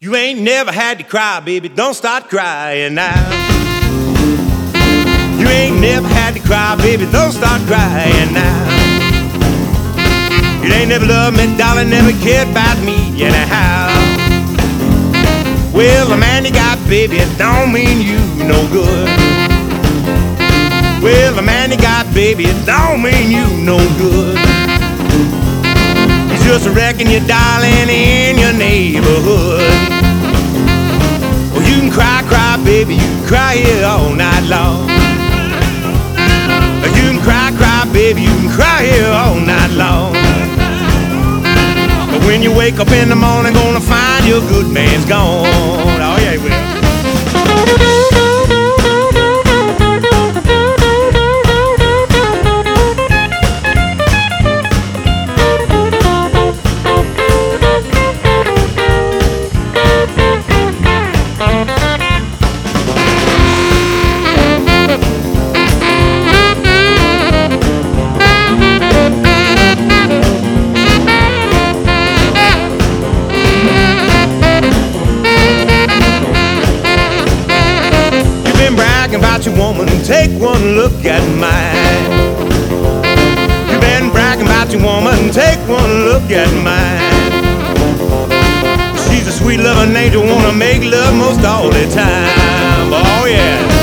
You ain't never had to cry, baby, don't start crying now. You ain't never had to cry, baby, don't start crying now. You ain't never loved me, darling, never cared about me anyhow. Well, the man you got, baby, it don't mean you no good. Well, the man you got, baby, it don't mean you no good. He's just wrecking you, darling, in your neighborhood. Well, you can cry, cry, baby, you can cry here all night long. You can cry, cry, baby, you can cry here all night long. But when you wake up in the morning, gonna find your good man's gone. Oh yeah, he will. About your woman, take one look at mine. You've been bragging about your woman, take one look at mine. She's a sweet loving angel, wanna make love most all the time. Oh yeah.